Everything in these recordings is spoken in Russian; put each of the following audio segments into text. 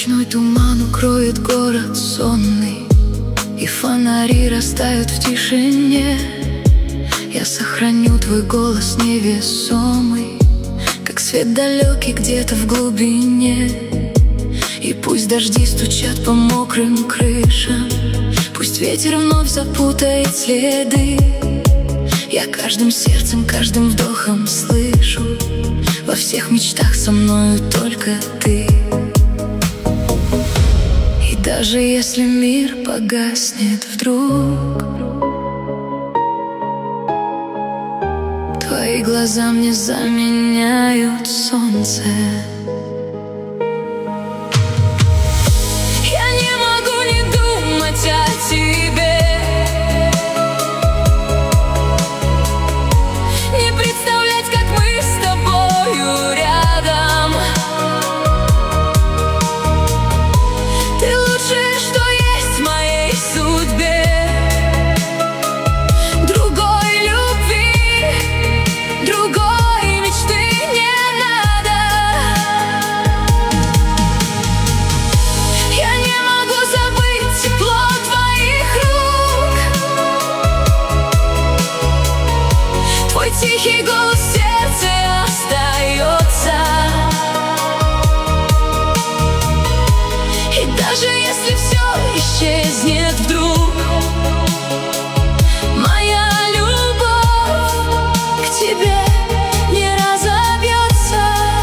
Ночной туман укроет город сонный, и фонари растают в тишине. Я сохраню твой голос невесомый, как свет далекий где-то в глубине. И пусть дожди стучат по мокрым крышам, пусть ветер вновь запутает следы, я каждым сердцем, каждым вдохом слышу: во всех мечтах со мною только ты. И даже если мир погаснет вдруг, твои глаза мне заменяют солнце. Я не могу не думать о тебе, не представлять, как мы с тобою рядом. Ты лучшее, что есть в моей судьбе. Другой любви, другой мечты не надо. Я не могу забыть тепло твоих рук, твой тихий голос в сердце остается. И даже если все исчезнет вдруг, моя любовь к тебе не разобьется.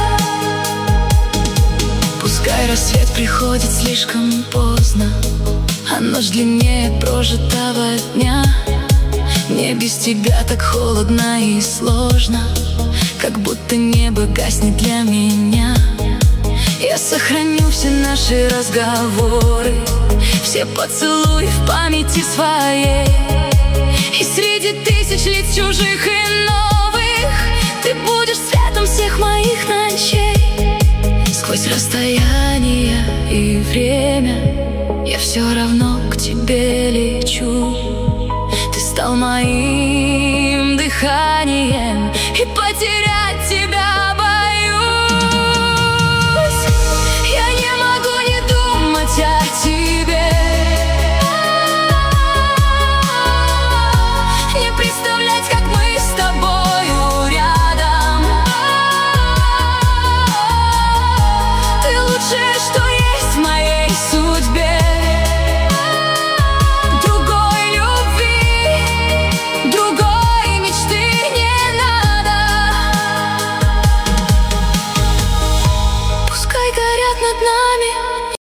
Пускай рассвет приходит слишком поздно, а ночь длиннее прожитого дня. Мне без тебя так холодно и сложно, как будто небо гаснет для меня. Я сохраню все наши разговоры, все поцелуи в памяти своей. И среди тысяч лиц чужих и новых ты будешь светом всех моих ночей. Сквозь расстояние и время я все равно к тебе лечу. Ты стал моим